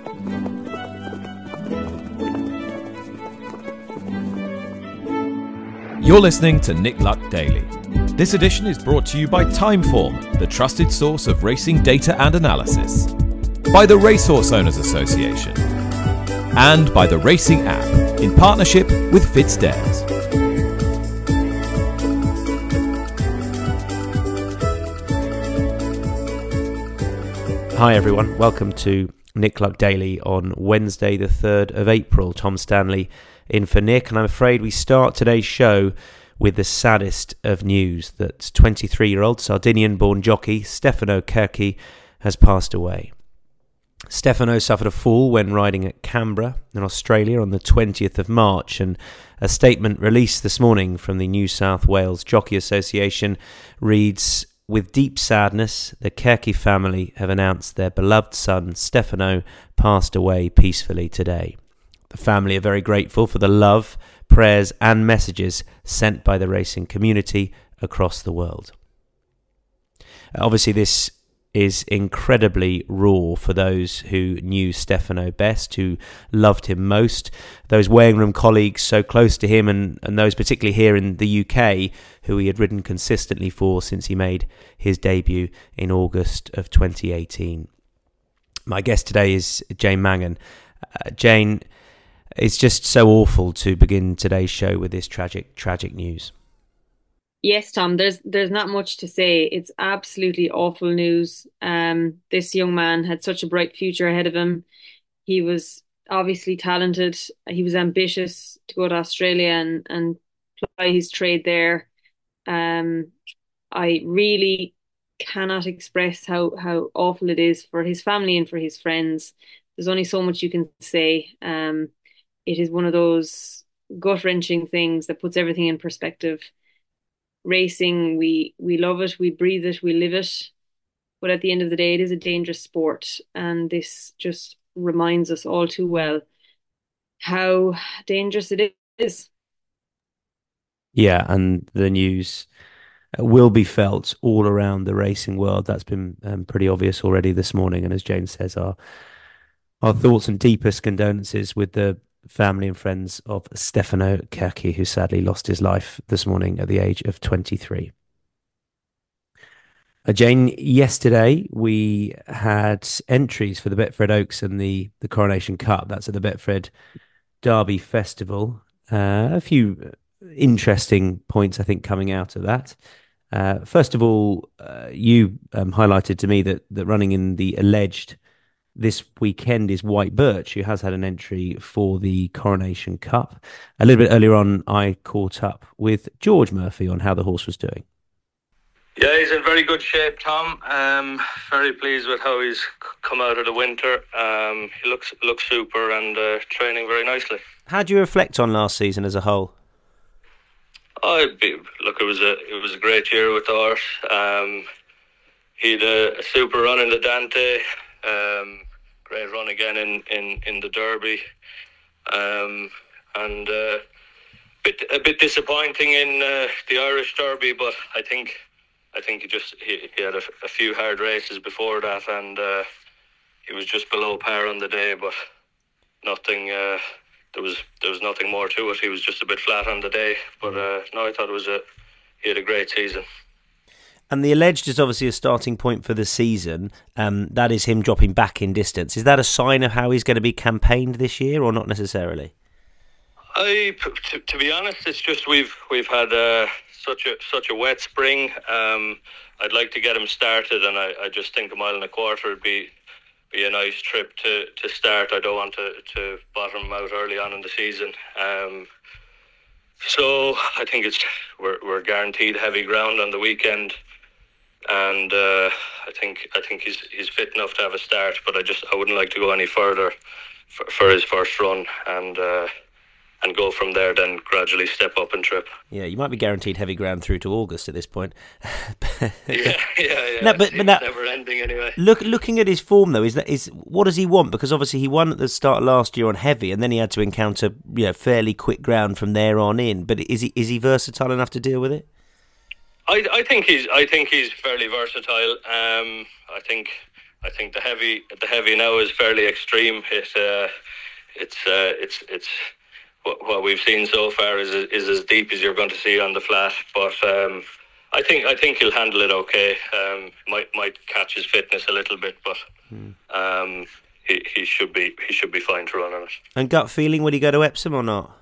You're listening to Nick Luck Daily. This edition is brought to you by Timeform, the trusted source of racing data and analysis, by the Racehorse Owners Association, and by the Racing App, in partnership with FitzDares. Hi everyone, welcome to Nick Luck Daily on Wednesday the 3rd of April. Tom Stanley in for Nick, and I'm afraid we start today's show with the saddest of news, that 23-year-old Sardinian-born jockey Stefano Cerchi has passed away. Stefano suffered a fall when riding at Canberra in Australia on the 20th of March, and a statement released this morning from the New South Wales Jockey Association reads, "With deep sadness, the Cerchi family have announced their beloved son Stefano passed away peacefully today. The family are very grateful for the love, prayers and messages sent by the racing community across the world." Obviously this is incredibly raw for those who knew Stefano best, who loved him most, those weighing room colleagues so close to him, and those particularly here in the UK who he had ridden consistently for since he made his debut in August of 2018. My guest today is Jane Mangan. Jane, it's just so awful to begin today's show with this tragic news. Yes, Tom, there's not much to say. It's absolutely awful news. This young man had such a bright future ahead of him. He was obviously talented. He was ambitious to go to Australia and ply his trade there. I really cannot express how awful it is for his family and for his friends. There's only so much you can say. It is one of those gut-wrenching things that puts everything in perspective. Racing, we love it, we breathe it, we live it. But at the end of the day, it is a dangerous sport. And this just reminds us all too well how dangerous it is. Yeah, and the news will be felt all around the racing world. That's been pretty obvious already this morning. And as Jane says, our thoughts and deepest condolences with the family and friends of Stefano Cerchi, who sadly lost his life this morning at the age of 23. Jane, yesterday we had entries for the Betfred Oaks and the Coronation Cup. That's at the Betfred Derby Festival. A few interesting points, I think, coming out of that. First of all, you highlighted to me that running in the alleged this weekend is White Birch, who has had an entry for the Coronation Cup. A little bit earlier on, I caught up with George Murphy on how the horse was doing. Yeah, he's in very good shape, Tom. Very pleased with how he's come out of the winter. He looks super and training very nicely. How do you reflect on last season as a whole? It was a great year with the horse. He had a super run in the Dante. Great run again in the Derby, and a bit disappointing in the Irish Derby, but I think he had a few hard races before that, and he was just below par on the day, but nothing. There was nothing more to it. He was just a bit flat on the day, but no, I thought he had a great season. And the alleged is obviously a starting point for the season. That is him dropping back in distance. Is that a sign of how he's going to be campaigned this year, or not necessarily? To be honest, it's just we've had such a wet spring. I'd like to get him started, and I just think 1.25 miles would be a nice trip to start. I don't want to bottom him out early on in the season. So I think we're guaranteed heavy ground on the weekend. And I think he's fit enough to have a start, but I wouldn't like to go any further for his first run, and go from there, then gradually step up and trip. Yeah, you might be guaranteed heavy ground through to August at this point. Yeah. No, but now, never ending anyway. Looking at his form though, is what does he want? Because obviously he won at the start of last year on heavy, and then he had to encounter fairly quick ground from there on in. But is he versatile enough to deal with it? I think he's fairly versatile. I think I think the heavy now is fairly extreme. It's what we've seen so far is as deep as you're going to see on the flat. But I think he'll handle it okay. Might catch his fitness a little bit, but he should be fine to run on it. And gut feeling, will he go to Epsom or not?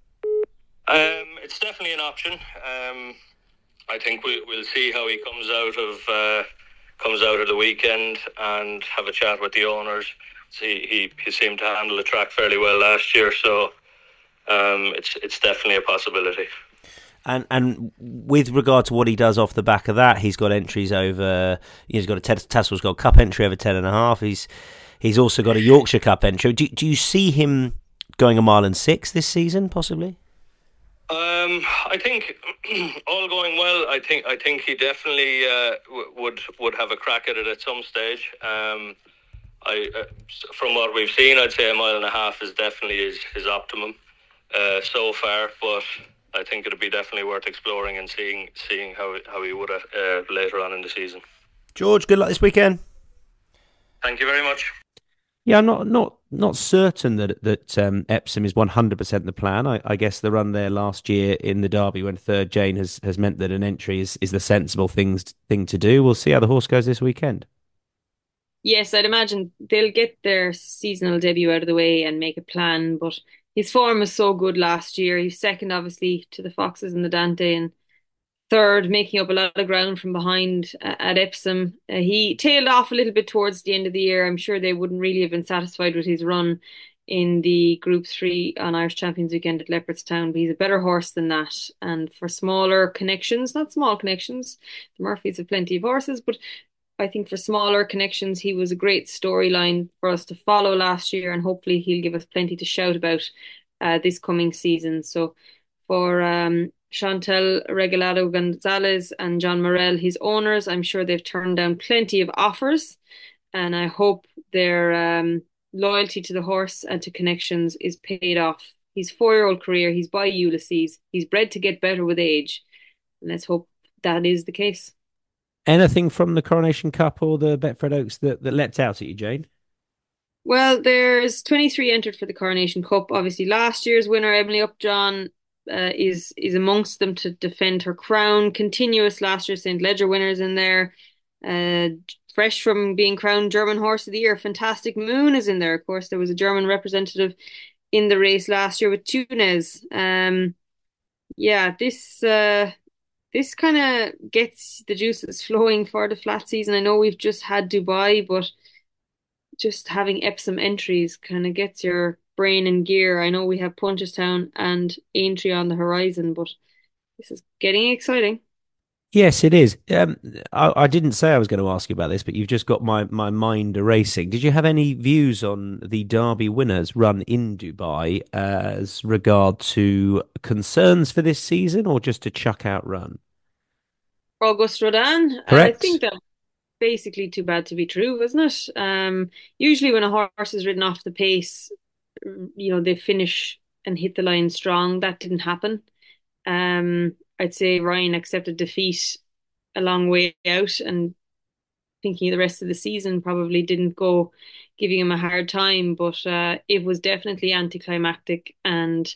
It's definitely an option. I think we'll see how he comes out of the weekend and have a chat with the owners. He seemed to handle the track fairly well last year, so it's definitely a possibility. And with regard to what he does off the back of that, he's got entries over. He's got a Tassel's Gold Cup entry over 10.5. He's also got a Yorkshire Cup entry. Do you see him going a mile and 6 this season, possibly? I think all going well. I think he definitely would have a crack at it at some stage. From what we've seen, I'd say a mile and a half is definitely his optimum so far. But I think it'd be definitely worth exploring and seeing how he would later on in the season. George, good luck this weekend. Thank you very much. Yeah, I'm not certain that Epsom is 100% the plan. I guess the run there last year in the Derby when third Jane has meant that an entry is the sensible thing to do. We'll see how the horse goes this weekend. Yes, I'd imagine they'll get their seasonal debut out of the way and make a plan, but his form was so good last year. He's second, obviously, to the Foxes and the Dante, and third, making up a lot of ground from behind at Epsom. He tailed off a little bit towards the end of the year. I'm sure they wouldn't really have been satisfied with his run in the Group 3 on Irish Champions Weekend at Leopardstown, but he's a better horse than that. And for smaller connections, not small connections, the Murphys have plenty of horses, but I think for smaller connections, he was a great storyline for us to follow last year, and hopefully he'll give us plenty to shout about this coming season. So for Chantal Regalado Gonzalez and John Morel, his owners, I'm sure they've turned down plenty of offers, and I hope their loyalty to the horse and to connections is paid off. His 4-year-old career, he's by Ulysses. He's bred to get better with age, and let's hope that is the case. Anything from the Coronation Cup or the Betfred Oaks that leapt out at you, Jane? Well, there's 23 entered for the Coronation Cup. Obviously, last year's winner, Emily Upjohn, is amongst them to defend her crown. Continuous last year St. Ledger winners in there. Fresh from being crowned German Horse of the Year, Fantastic Moon is in there. Of course, there was a German representative in the race last year with Tunes. Yeah, this kind of gets the juices flowing for the flat season. I know we've just had Dubai, but just having Epsom entries kind of gets your brain in gear. I know we have Punchestown and Aintree on the horizon, but this is getting exciting. Yes, it is. I didn't say I was going to ask you about this, but you've just got my mind erasing. Did you have any views on the Derby winners run in Dubai as regard to concerns for this season, or just a chuck-out run? Auguste Rodin, Correct. I think that's basically too bad to be true, isn't it? Usually when a horse is ridden off the pace, they finish and hit the line strong. That didn't happen. I'd say Ryan accepted defeat a long way out, and thinking the rest of the season probably didn't go, giving him a hard time, but it was definitely anticlimactic. And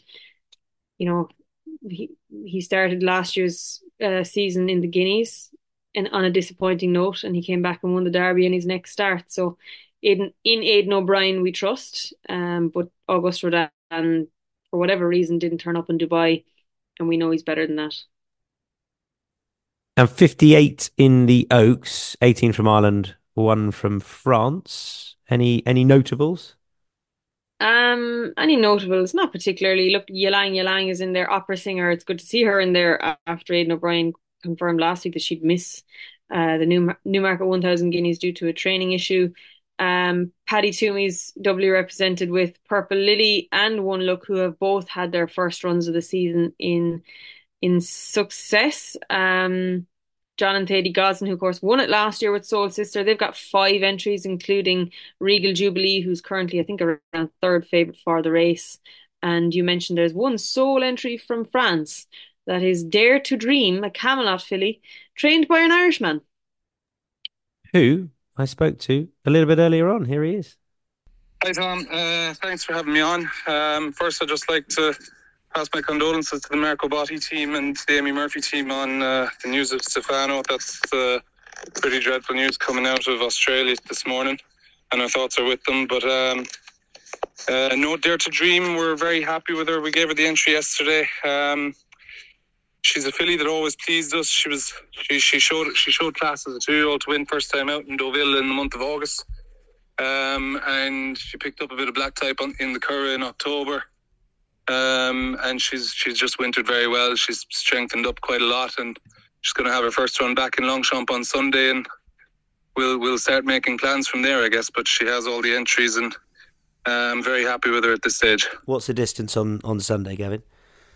he started last year's season in the Guineas and on a disappointing note, and he came back and won the Derby in his next start. So in Aidan O'Brien we trust, but Auguste Rodin, for whatever reason, didn't turn up in Dubai, and we know he's better than that. And 58 in the Oaks, 18 from Ireland, 1 from France. Any notables? Any notables? Not particularly. Look, Ylang is in there, opera singer. It's good to see her in there after Aidan O'Brien confirmed last week that she'd miss the Newmarket 1000 Guineas due to a training issue. Paddy Toomey's doubly represented with Purple Lily and One Look, who have both had their first runs of the season in success. John and Thady Gosden, who of course won it last year with Soul Sister, they've got 5 entries, including Regal Jubilee, who's currently, I think, around third favourite for the race. And you mentioned there's one sole entry from France. That is Dare to Dream, a Camelot filly, trained by an Irishman. Who I spoke to a little bit earlier on. Here he is. Hi, Tom. Thanks for having me on. First, I'd just like to pass my condolences to the Marco Botti team and the Amy Murphy team on the news of Stefano. That's pretty dreadful news coming out of Australia this morning, and our thoughts are with them. But no Dare to Dream, we're very happy with her. We gave her the entry yesterday. She's a filly that always pleased us. She showed class as a 2-year-old to win first time out in Deauville in the month of August. And she picked up a bit of black type in the Curragh in October. And she's just wintered very well. She's strengthened up quite a lot, and she's going to have her first run back in Longchamp on Sunday, and we'll start making plans from there, I guess. But she has all the entries, and I'm very happy with her at this stage. What's the distance on Sunday, Gavin?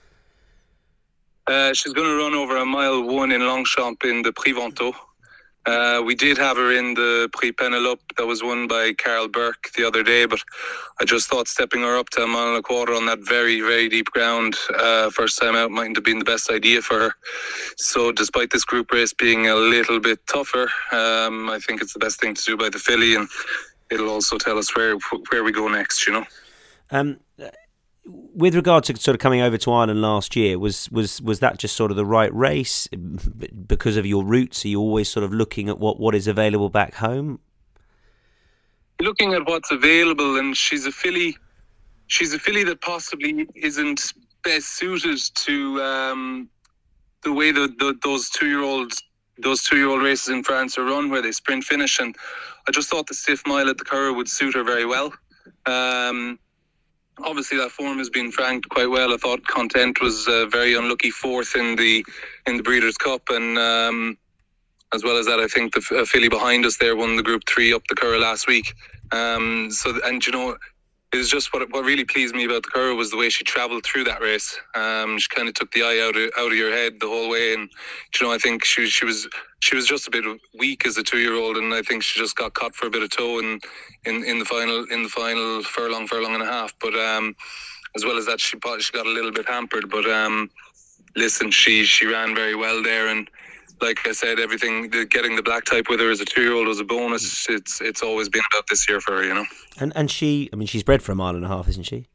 She's going to run over a mile 1 in Longchamp in the Prix Vento. We did have her in the Prix Penelope that was won by Carl Burke the other day, but I just thought stepping her up to a mile and a quarter on that very, very deep ground first time out mightn't have been the best idea for her. So despite this group race being a little bit tougher, I think it's the best thing to do by the filly, and it'll also tell us where we go next, you know. With regard to sort of coming over to Ireland last year, was that just sort of the right race because of your roots? Are you always sort of looking at what is available back home? Looking at what's available, and she's a filly that possibly isn't best suited to the way those 2-year-old races in France are run, where they sprint finish. And I just thought the stiff mile at the Curragh would suit her very well. Obviously, that form has been franked quite well. I thought Content was very unlucky 4th in the Breeders' Cup, and as well as that, I think the filly behind us there won the Group 3 up the Curragh last week. And you know, it was just what really pleased me about the Curragh was the way she travelled through that race. She kind of took the eye out of your head the whole way, and you know, I think she was just a bit weak as a 2-year-old, and I think she just got caught for a bit of toe in the final furlong and a half. But as well as that, she got a little bit hampered. But listen, she ran very well there, and like I said, getting the black type with her as a 2-year-old was a bonus. It's always been about this year for her, you know. And she, I mean, she's bred for a mile and a half, isn't she?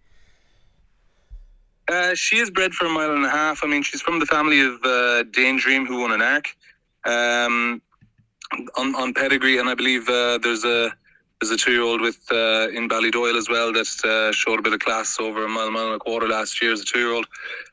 She is bred for a mile and a half. I mean, she's from the family of Dane Dream, who won an Arc on pedigree, and I believe there's a 2-year-old in Ballydoyle as well that showed a bit of class over a mile and a quarter last year as a 2-year-old.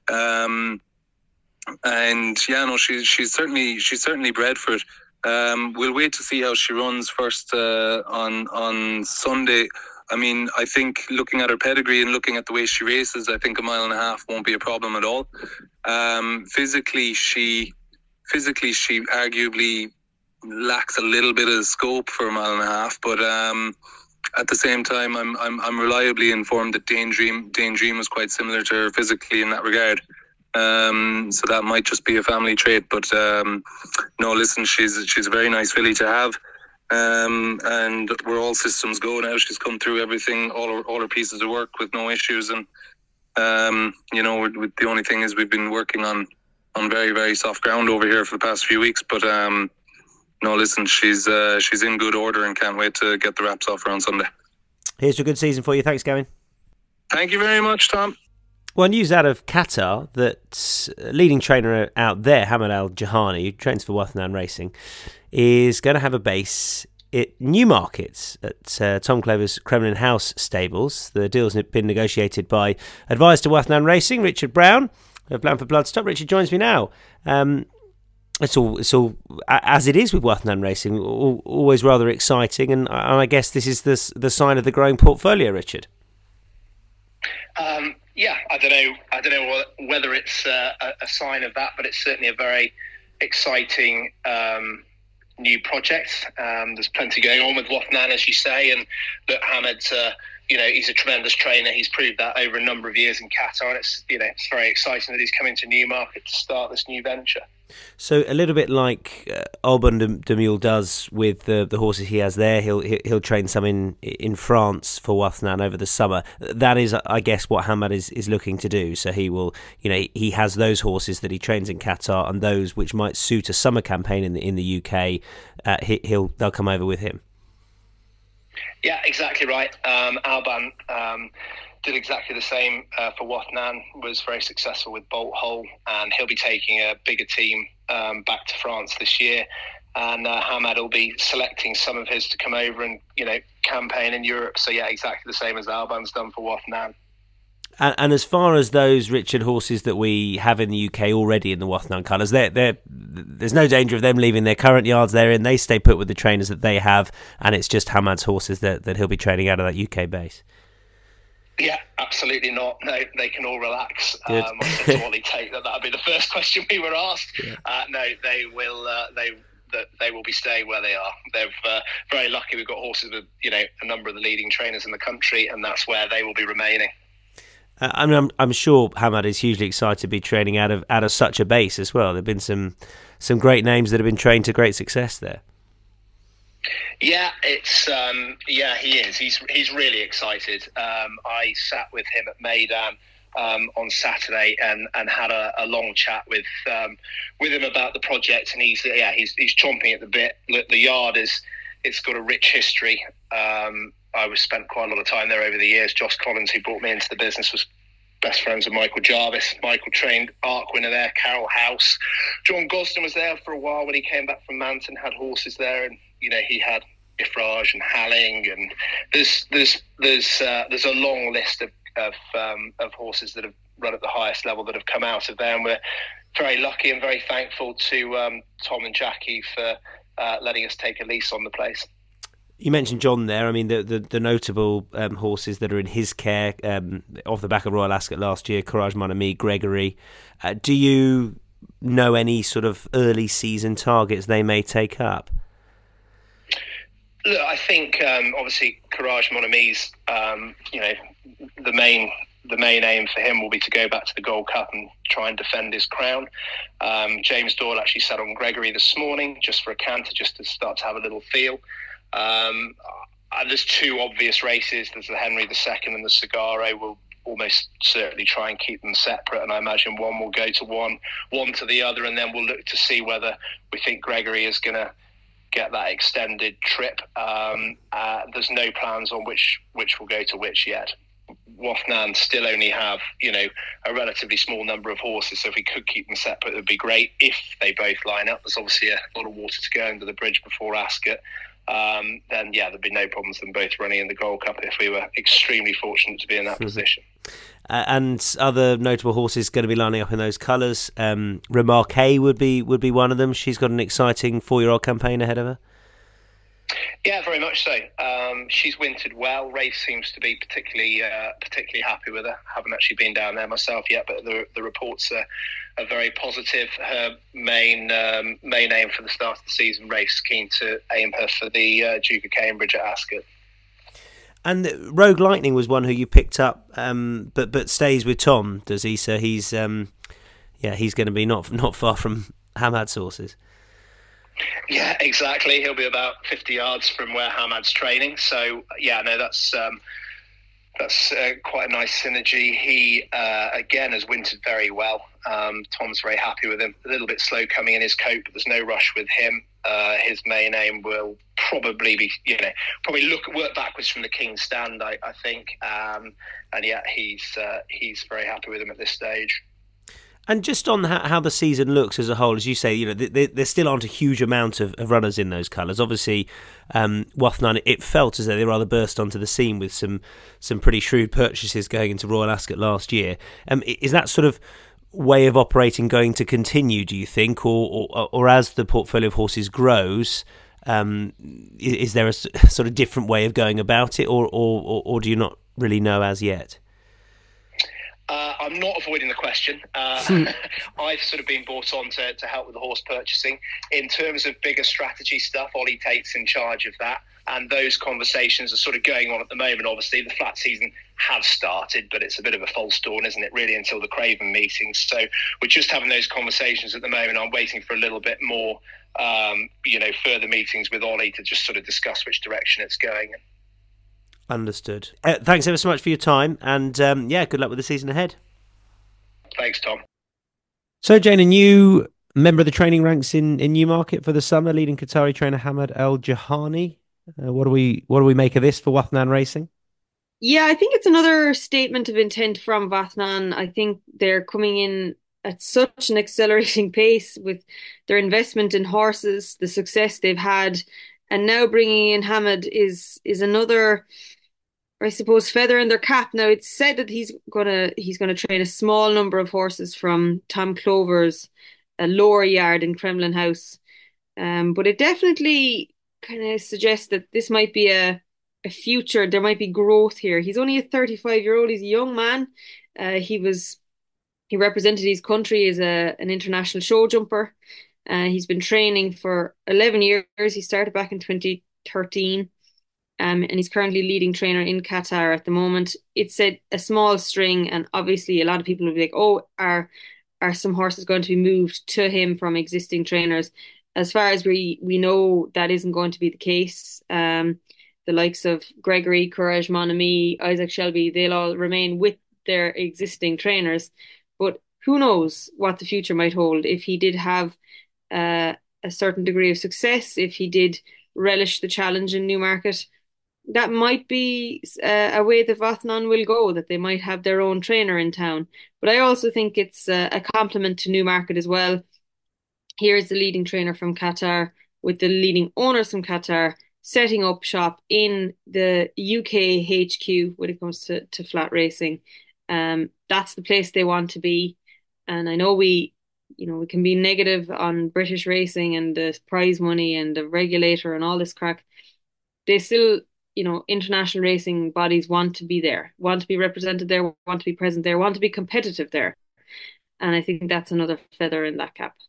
And yeah, no, she's certainly bred for it. We'll wait to see how she runs first on Sunday. I mean, I think looking at her pedigree and looking at the way she races, I think a mile and a half won't be a problem at all. Physically, she arguably lacks a little bit of scope for a mile and a half, but at the same time, I'm reliably informed that Dane Dream was quite similar to her physically in that regard. So that might just be a family trait, but no, listen, she's a very nice filly to have, and we're all systems go now. She's come through everything, all her pieces of work with no issues, and you know, the only thing is we've been working on very, very soft ground over here for the past few weeks, but no, listen, she's in good order and can't wait to get the wraps off her on Sunday. Here's to a good season for you. Thanks, Gavin. Thank you very much, Tom. Well, news out of Qatar that leading trainer out there, Hamad Al Jahani, who trains for Wathnan Racing, is going to have a base at Newmarket at Tom Clever's Kremlin House stables. The deal's been negotiated by advisor to Wathnan Racing, Richard Brown of Blandford Bloodstock. Richard joins me now. It's all as it is with Wathnan Racing, always rather exciting, and I guess this is the sign of the growing portfolio, Richard. Yeah, I don't know whether it's a sign of that, but it's certainly a very exciting new project. There's plenty going on with Wathnan, as you say, and look, Hamad's he's a tremendous trainer. He's proved that over a number of years in Qatar, and it's very exciting that he's coming to Newmarket to start this new venture. So a little bit like Alban de Mule does with the horses he has there, he'll train some in France for Wathnan over the summer. That is, I guess, what Hamad is looking to do. So he will, he has those horses that he trains in Qatar, and those which might suit a summer campaign in the UK, they'll come over with him. Yeah, exactly right. Alban did exactly the same for Watnan, was very successful with Bolt Hole, and he'll be taking a bigger team back to France this year. And Hamad will be selecting some of his to come over and, campaign in Europe. So, yeah, exactly the same as Alban's done for Watnan. And as far as those Richard horses that we have in the UK already in the Wathnan colours, there's no danger of them leaving their current yards they're in. They stay put with the trainers that they have, and it's just Hamad's horses that he'll be training out of that UK base. Yeah, absolutely not. No, they can all relax. I said to Ollie Tate that would be the first question we were asked. Yeah. No, they will. They will be staying where they are. They're very lucky. We've got horses with a number of the leading trainers in the country, and that's where they will be remaining. I'm sure Hamad is hugely excited to be training out of such a base as well. There've been some great names that have been trained to great success there. Yeah, he is. He's really excited. I sat with him at Meydan on Saturday and had a long chat with him about the project, and he's chomping at the bit. Look, the yard it's got a rich history. I spent quite a lot of time there over the years. Josh Collins, who brought me into the business, was best friends with Michael Jarvis. Michael trained Arc winner there, Carroll House. John Gosden was there for a while when he came back from Manton, had horses there, and he had Ifraj and Halling, and there's a long list of horses that have run at the highest level that have come out of there, and we're very lucky and very thankful to Tom and Jackie for letting us take a lease on the place. You mentioned John there. I mean, the notable horses that are in his care off the back of Royal Ascot last year, Courage Mon Ami, Gregory. Do you know any sort of early season targets they may take up? Look, I think obviously Courage Mon Ami's, the main aim for him will be to go back to the Gold Cup and try and defend his crown. James Doyle actually sat on Gregory this morning just for a canter, just to start to have a little feel. There's two obvious races. There's the Henry II and the Sagaro. We'll almost certainly try and keep them separate, and I imagine one will go to one to the other, and then we'll look to see whether we think Gregory is going to get that extended trip. There's no plans on which will go to which yet. Wathnan still only have a relatively small number of horses, so if we could keep them separate, it would be great. If they both line up, there's obviously a lot of water to go under the bridge before Ascot. Then there'd be no problems them both running in the Gold Cup if we were extremely fortunate to be in that position. And other notable horses going to be lining up in those colours. Remarque would be one of them. She's got an exciting 4-year-old campaign ahead of her. Yeah, very much so. She's wintered well. Rafe seems to be particularly happy with her. Haven't actually been down there myself yet, but the reports are very positive. Her main aim for the start of the season, Rafe's keen to aim her for the Duke of Cambridge at Ascot. And Rogue Lightning was one who you picked up, but stays with Tom, does he? So he's going to be not far from Hamad's horses. Yeah, exactly. He'll be about 50 yards from where Hamad's training. So that's quite a nice synergy. He again has wintered very well. Tom's very happy with him. A little bit slow coming in his coat, but there's no rush with him. His main aim will probably be, work backwards from the King's Stand, I think. He's very happy with him at this stage. And just on how the season looks as a whole, as you say, there still aren't a huge amount of runners in those colours. Obviously, Wathnan, it felt as though they rather burst onto the scene with some pretty shrewd purchases going into Royal Ascot last year. Is that sort of way of operating going to continue, do you think, or as the portfolio of horses grows, is there a sort of different way of going about it, or do you not really know as yet? I'm not avoiding the question. I've sort of been brought on to help with the horse purchasing. In terms of bigger strategy stuff, Ollie Tate's in charge of that. And those conversations are sort of going on at the moment. Obviously, the flat season has started, but it's a bit of a false dawn, isn't it, really, until the Craven meetings. So we're just having those conversations at the moment. I'm waiting for a little bit more, further meetings with Ollie to just sort of discuss which direction it's going in. Understood. Thanks ever so much for your time, and good luck with the season ahead. Thanks, Tom. So, Jane, a new member of the training ranks in Newmarket for the summer, leading Qatari trainer Hamad El Jahani. What do we make of this for Wathnan Racing? Yeah, I think it's another statement of intent from Vathnan. I think they're coming in at such an accelerating pace with their investment in horses, the success they've had, and now bringing in Hamid is another, I suppose, feather in their cap. Now it's said that he's gonna train a small number of horses from Tom Clover's lower yard in Kremlin House, but it definitely kind of suggests that this might be a future. There might be growth here. He's only a 35-year-old. He's a young man. He represented his country as an international show jumper. He's been training for 11 years. He started back in 2013. And he's currently leading trainer in Qatar at the moment. It's a small string, and obviously a lot of people will be like, "Oh, are some horses going to be moved to him from existing trainers?" As far as we know, that isn't going to be the case. The likes of Gregory, Courage, Monami, Isaac Shelby, they'll all remain with their existing trainers. But who knows what the future might hold if he did have a certain degree of success, if he did relish the challenge in Newmarket. That might be a way that Vathnan will go, that they might have their own trainer in town. But I also think it's a compliment to Newmarket as well. Here's the leading trainer from Qatar with the leading owners from Qatar setting up shop in the UK HQ when it comes to flat racing. That's the place they want to be. And I know we can be negative on British racing and the prize money and the regulator and all this crack. They still, international racing bodies want to be there, want to be represented there, want to be present there, want to be competitive there. And I think that's another feather in that cap.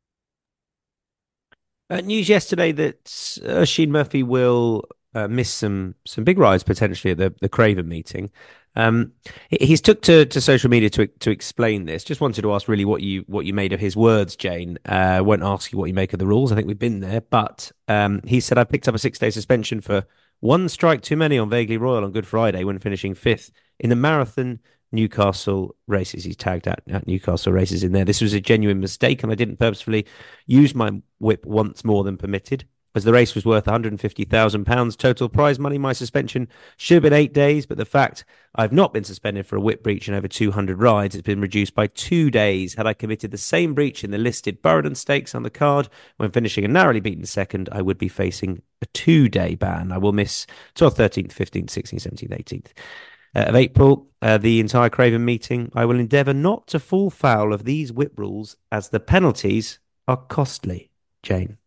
News yesterday that Oisin Murphy will miss some big rides potentially at the Craven meeting. He's took to social media to explain this. Just wanted to ask really what you made of his words, Jane. Won't ask you what you make of the rules. I think we've been there, but he said I picked up a 6-day suspension for one strike too many on Vaguely Royal on Good Friday when finishing 5th in the marathon Newcastle races. He's tagged at Newcastle races in there. This was a genuine mistake, and I didn't purposefully use my whip once more than permitted. As the race was worth £150,000 total prize money, my suspension should have been 8 days, but the fact I've not been suspended for a whip breach in over 200 rides has been reduced by 2 days. Had I committed the same breach in the listed Burradon Stakes on the card when finishing a narrowly beaten second, I would be facing a 2-day ban. I will miss 12th, 13th, 15th, 16th, 17th, 18th. Of April, the entire Craven meeting. I will endeavour not to fall foul of these whip rules as the penalties are costly. Jane.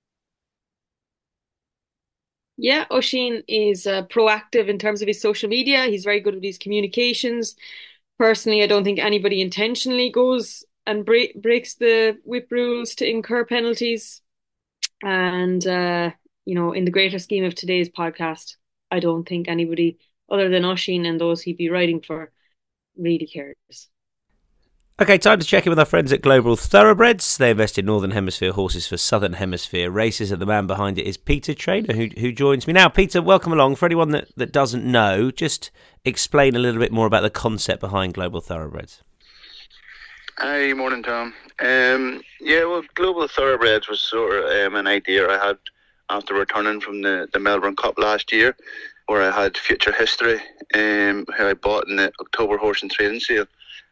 Yeah, Oisin is proactive in terms of his social media. He's very good with his communications. Personally, I don't think anybody intentionally goes and breaks the whip rules to incur penalties. And, in the greater scheme of today's podcast, I don't think anybody other than Oisin and those he'd be riding for really cares. Okay, time to check in with our friends at Global Thoroughbreds. They invest in Northern Hemisphere horses for Southern Hemisphere races, and the man behind it is Peter Trainer, who joins me now. Peter, welcome along. For anyone that doesn't know, just explain a little bit more about the concept behind Global Thoroughbreds. Hi, morning, Tom. Global Thoroughbreds was sort of an idea I had after returning from the Melbourne Cup last year, where I had Future History, who I bought in the October Horse and Trading Sale.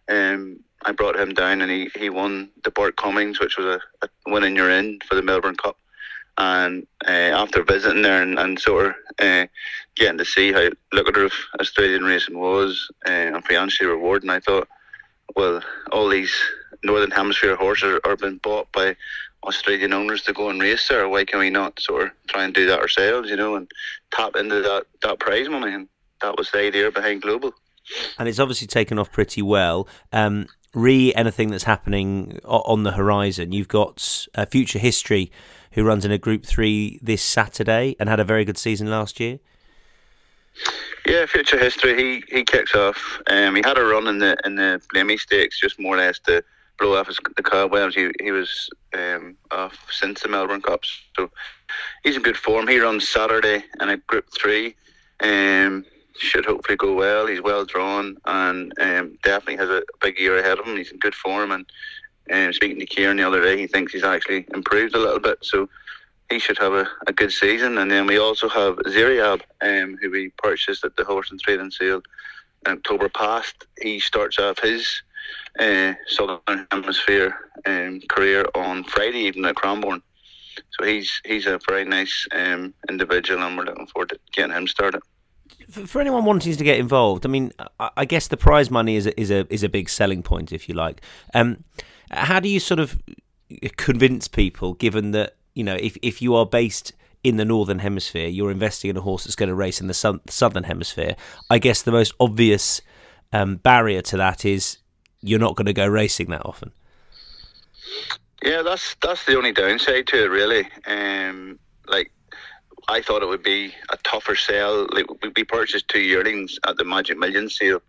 I brought him down and he won the Bart Cummings, which was a winning you're in for the Melbourne Cup. And after visiting there and sort of getting to see how lucrative Australian racing was and financially rewarding, I thought, well, all these Northern Hemisphere horses are being bought by Australian owners to go and race there. Why can we not sort of try and do that ourselves, and tap into that prize money? And that was the idea behind Global. And it's obviously taken off pretty well. Anything that's happening on the horizon? You've got Future History, who runs in a Group 3 this Saturday and had a very good season last year. Yeah, Future History. He kicks off. He had a run in the Blamey Stakes, just more or less to blow off the cobwebs. He was off since the Melbourne Cups, so he's in good form. He runs Saturday in a Group 3. Should hopefully go well. He's well drawn and definitely has a big year ahead of him. He's in good form, and speaking to Kieran the other day, he thinks he's actually improved a little bit. So he should have a good season. And then we also have Ziriab, who we purchased at the Horse and Trading Sale in October past. He starts off his Southern Hemisphere career on Friday evening at Cranbourne. So he's a very nice individual, and we're looking forward to getting him started. For anyone wanting to get involved, I mean, I guess the prize money is a big selling point, if you like. How do you sort of convince people, given that, you know, if you are based in the Northern Hemisphere, you're investing in a horse that's going to race in the Southern Hemisphere? I guess the most obvious barrier to that is you're not going to go racing that often. Yeah, that's the only downside to it, really. Like, I thought it would be a tougher sell. Like, we purchased 2 yearlings at the Magic Millions sale.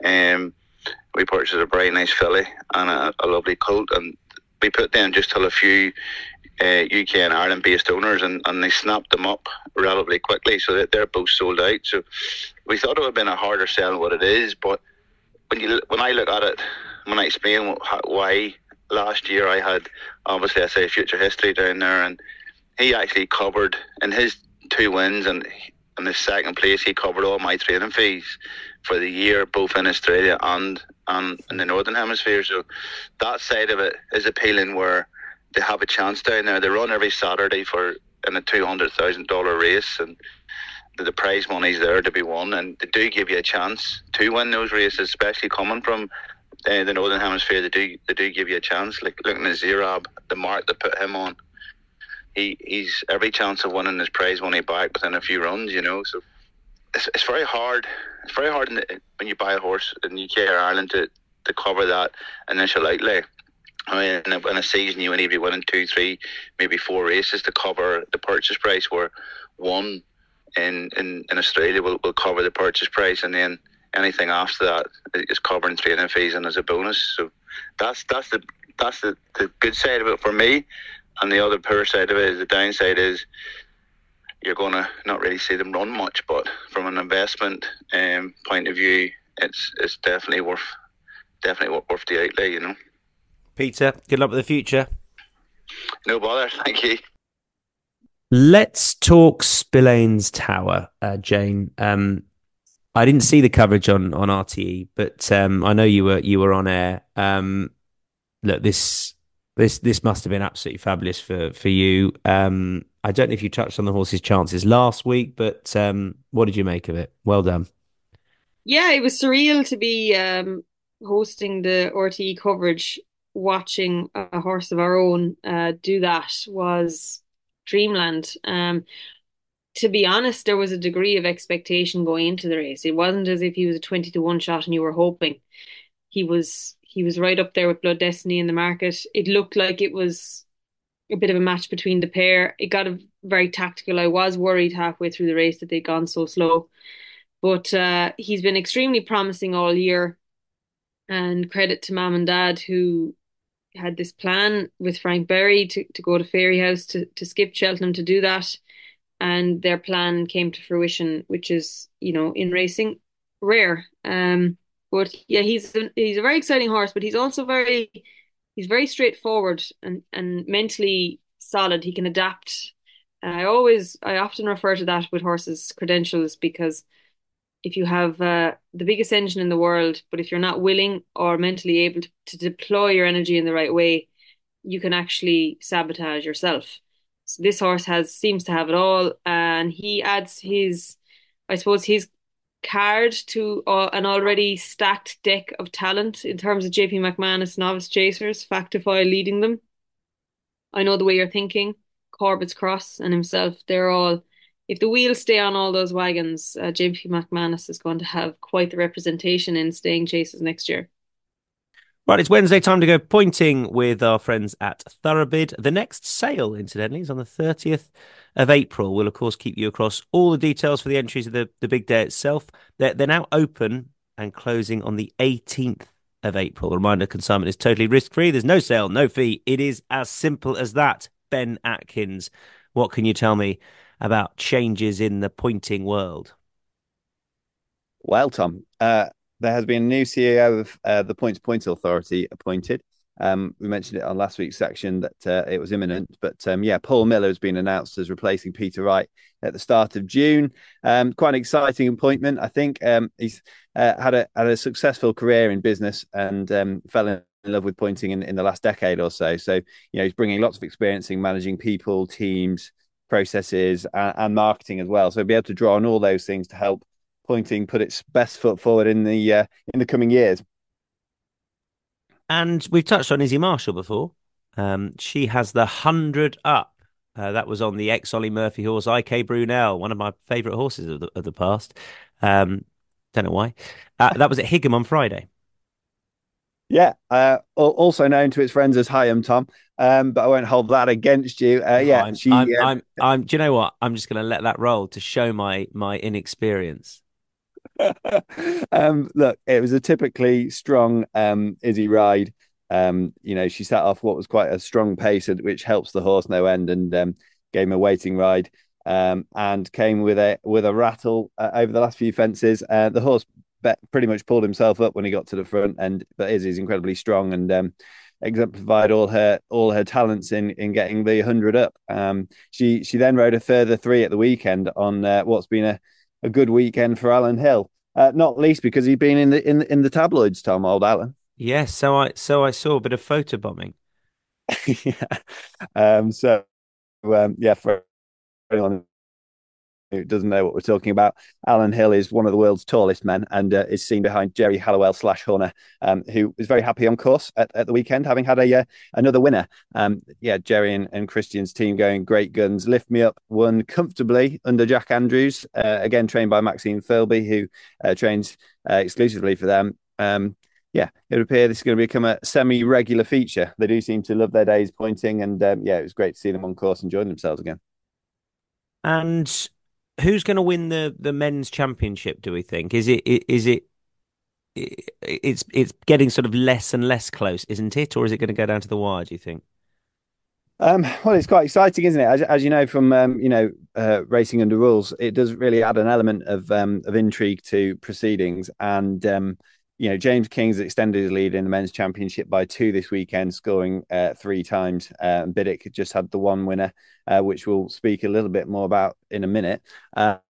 We purchased a very nice filly and a lovely colt, and we put them just till a few UK and Ireland based owners, and they snapped them up relatively quickly, so that they're both sold out. So we thought it would have been a harder sell than what it is. But when I look at it, when I explain why, last year I had, obviously I say Future History down there, and he actually covered in his 2 wins and in his second place, he covered all my training fees for the year, both in Australia and in the Northern Hemisphere. So that side of it is appealing, where they have a chance down there. They run every Saturday in a $200,000 race, and the prize money's there to be won, and they do give you a chance to win those races, especially coming from the Northern Hemisphere. They do give you a chance. Like, looking at Zirab, the mark they put him on, he's every chance of winning his prize money back within a few runs, you know. So it's very hard. It's very hard when you buy a horse in the UK or Ireland to cover that initial outlay. I mean, in a season you only be winning 2, 3, maybe 4 races to cover the purchase price, where one in Australia will cover the purchase price, and then anything after that is covering training fees and as a bonus. So that's the good side of it for me. And the other poor side of it is, the downside is, you're going to not really see them run much, but from an investment point of view, it's definitely worth the outlay, you know. Peter, good luck with the future. No bother, thank you. Let's talk Spillane's Tower, Jane. I didn't see the coverage on RTE, but I know you were on air. Look, this must have been absolutely fabulous for you. I don't know if you touched on the horse's chances last week, but what did you make of it? Well done. Yeah, it was surreal to be hosting the RTE coverage. Watching a horse of our own do that was dreamland. To be honest, there was a degree of expectation going into the race. It wasn't as if he was a 20-1 shot and you were hoping. He was right up there with Blood Destiny in the market. It looked like it was a bit of a match between the pair. It got very tactical. I was worried halfway through the race that they'd gone so slow. But he's been extremely promising all year. And credit to Mum and Dad, who had this plan with Frank Berry to go to Fairyhouse to skip Cheltenham to do that. And their plan came to fruition, which is, you know, in racing, rare. But yeah, he's a very exciting horse, but he's also very straightforward and mentally solid. He can adapt. I often refer to that with horses' credentials, because if you have the biggest engine in the world, but if you're not willing or mentally able to deploy your energy in the right way, you can actually sabotage yourself. So this horse seems to have it all, and he adds his card to an already stacked deck of talent in terms of JP McManus novice chasers, Factify leading them. I know the way you're thinking. Corbett's Cross and himself, they're all, if the wheels stay on all those wagons, JP McManus is going to have quite the representation in staying chases next year. Right, it's Wednesday, time to go pointing with our friends at Thoroughbid. The next sale, incidentally, is on the 30th of April. We'll, of course, keep you across all the details for the entries of the big day itself. They're now open and closing on the 18th of April. A reminder, consignment is totally risk-free. There's no sale, no fee. It is as simple as that. Ben Atkins, what can you tell me about changes in the pointing world? Well, Tom, there has been a new CEO of the Point-to-Point Authority appointed. We mentioned it on last week's section that it was imminent, but Paul Miller has been announced as replacing Peter Wright at the start of June. Quite an exciting appointment, I think. He's had a successful career in business and fell in love with pointing in the last decade or so. So, he's bringing lots of experience in managing people, teams, processes, and marketing as well. So be able to draw on all those things to help pointing put its best foot forward in the coming years. And we've touched on Izzy Marshall before. She has the 100 up. That was on the ex-Ollie Murphy horse, IK Brunel, one of my favourite horses of the past. Don't know why. That was at Higham on Friday. Yeah, also known to its friends as Hyam, Tom. But I won't hold that against you. Do you know what? I'm just going to let that roll to show my inexperience. Look, it was a typically strong Izzy ride. She set off what was quite a strong pace, which helps the horse no end, and gave him a waiting ride. And came with a rattle over the last few fences. The horse pretty much pulled himself up when he got to the front end, but Izzy's incredibly strong and exemplified all her talents in getting the 100 up. She then rode a further 3 at the weekend on what's been a good weekend for Alan Hill, not least because he'd been in the tabloids, Tom, old Alan. Yes, so I saw a bit of photobombing. For anyone who doesn't know what we're talking about, Alan Hill is one of the world's tallest men and is seen behind Jerry Hallowell / Horner, who was very happy on course at the weekend, having had another winner. Jerry and Christian's team going great guns. Lift Me Up won comfortably under Jack Andrews, again trained by Maxine Thirlby, who trains exclusively for them. It would appear this is going to become a semi-regular feature. They do seem to love their days pointing, and it was great to see them on course enjoying themselves again. And who's going to win the men's championship, do we think? It's getting sort of less and less close, isn't it? Or is it going to go down to the wire, do you think? Well, it's quite exciting, isn't it? As you know from racing under rules, it does really add an element of intrigue to proceedings. And James King's extended his lead in the men's championship by 2 this weekend, scoring 3 times. Biddick just had the 1 winner, which we'll speak a little bit more about in a minute. So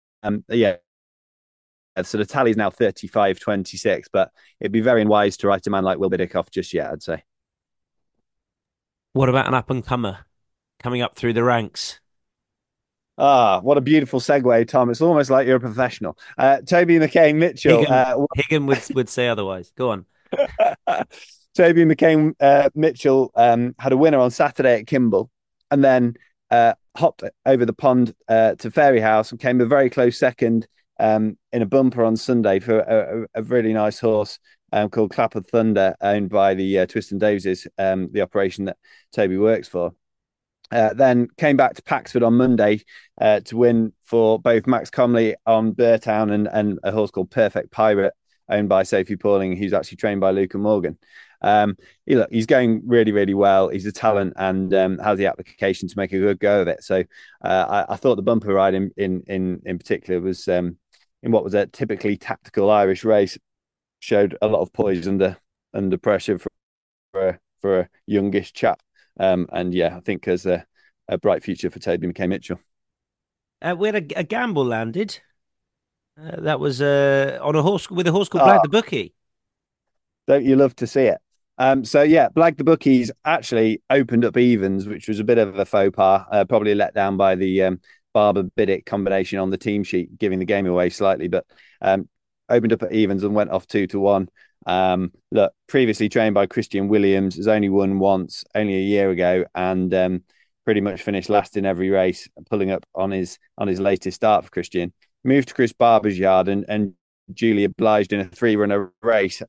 the tally is now 35-26, but it'd be very unwise to write a man like Will Biddick off just yet, I'd say. What about an up-and-comer coming up through the ranks? What a beautiful segue, Tom. It's almost like you're a professional. Toby McCain Mitchell. Higham would say otherwise. Go on. Toby McCain Mitchell had a winner on Saturday at Kimble, and then hopped over the pond to Fairyhouse and came a very close second in a bumper on Sunday for a really nice horse called Clap of Thunder, owned by the Twist and Dozes, the operation that Toby works for. Then came back to Paxford on Monday to win for both Max Comley on Beartown and a horse called Perfect Pirate, owned by Sophie Pauling, who's actually trained by Luca Morgan. He's going really, really well. He's a talent and has the application to make a good go of it. So I thought the bumper ride in particular was in what was a typically tactical Irish race, showed a lot of poise under pressure for a youngish chap. I think there's a bright future for Toby McCain Mitchell. We had a gamble landed. That was on a horse with a horse called Blag the Bookie. Don't you love to see it? Blag the Bookie's actually opened up evens, which was a bit of a faux pas, probably let down by the Barber Biddick combination on the team sheet, giving the game away slightly, but opened up at evens and went off 2-1. Previously trained by Christian Williams, has only won once, only a year ago, and pretty much finished last in every race, pulling up on his latest start for Christian. Moved to Chris Barber's yard and duly obliged in a 3-runner race.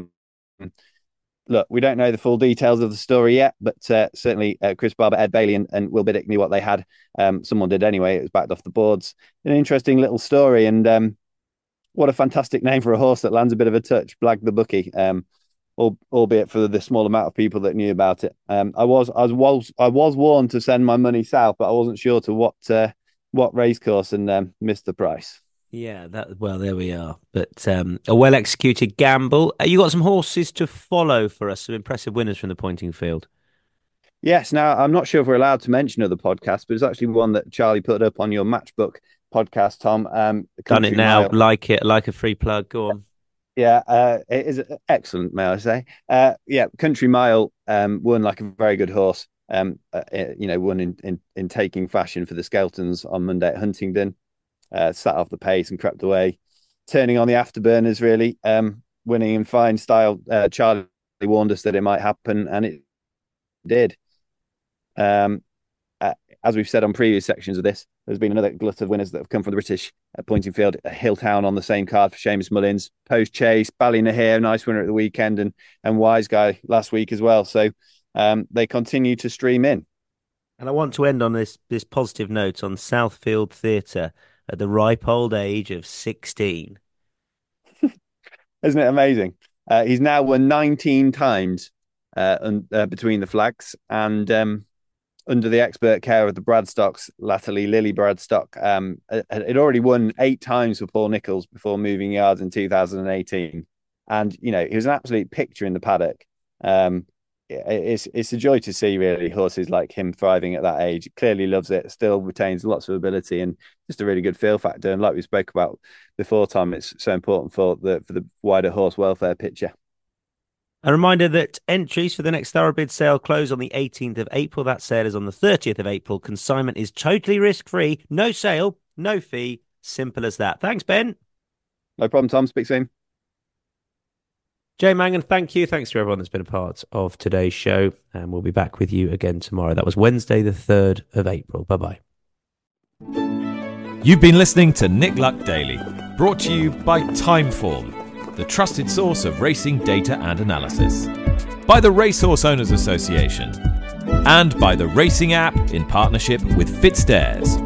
We don't know the full details of the story yet, but certainly Chris Barber, Ed Bailey, and Will Biddick knew what they had. Someone did anyway. It was backed off the boards. An interesting little story, and what a fantastic name for a horse that lands a bit of a touch. Blag the Bookie, albeit for the small amount of people that knew about it. I was warned to send my money south, but I wasn't sure to what racecourse and missed the price. Yeah, there we are. But a well-executed gamble. You got some horses to follow for us, some impressive winners from the Pointing Field. Yes. Now, I'm not sure if we're allowed to mention other podcasts, but it's actually one that Charlie put up on your Matchbook podcast, Tom. Done it now. Like a free plug. Go on. Yeah, it is excellent, may I say. Country Mile won like a very good horse. Won in taking fashion for the Skeltons on Monday at Huntingdon. Sat off the pace and crept away, turning on the afterburners, really, winning in fine style. Charlie warned us that it might happen, and it did. As we've said on previous sections of this, there's been another glut of winners that have come from the British Pointing Field. Hilltown on the same card for Seamus Mullins, Post Chase, Ballynahir, nice winner at the weekend, and Wise Guy last week as well. So they continue to stream in. And I want to end on this positive note on Southfield Theatre at the ripe old age of 16. Isn't it amazing? He's now won 19 times between the flags, and under the expert care of the Bradstocks, latterly Lily Bradstock, it already won 8 times for Paul Nicholls before moving yards in 2018. And, he was an absolute picture in the paddock. It's a joy to see, really, horses like him thriving at that age. Clearly loves it, still retains lots of ability, and just a really good feel factor. And like we spoke about before, Tom, it's so important for the wider horse welfare picture. A reminder that entries for the next Thoroughbred sale close on the 18th of April. That sale is on the 30th of April. Consignment is totally risk-free. No sale, no fee. Simple as that. Thanks, Ben. No problem, Tom. Speak soon. Jay Mangan, thank you. Thanks to everyone that's been a part of today's show. And we'll be back with you again tomorrow. That was Wednesday, the 3rd of April. Bye-bye. You've been listening to Nick Luck Daily, brought to you by Timeform, the trusted source of racing data and analysis, by the Racehorse Owners Association, and by the Racing app in partnership with FitzDares.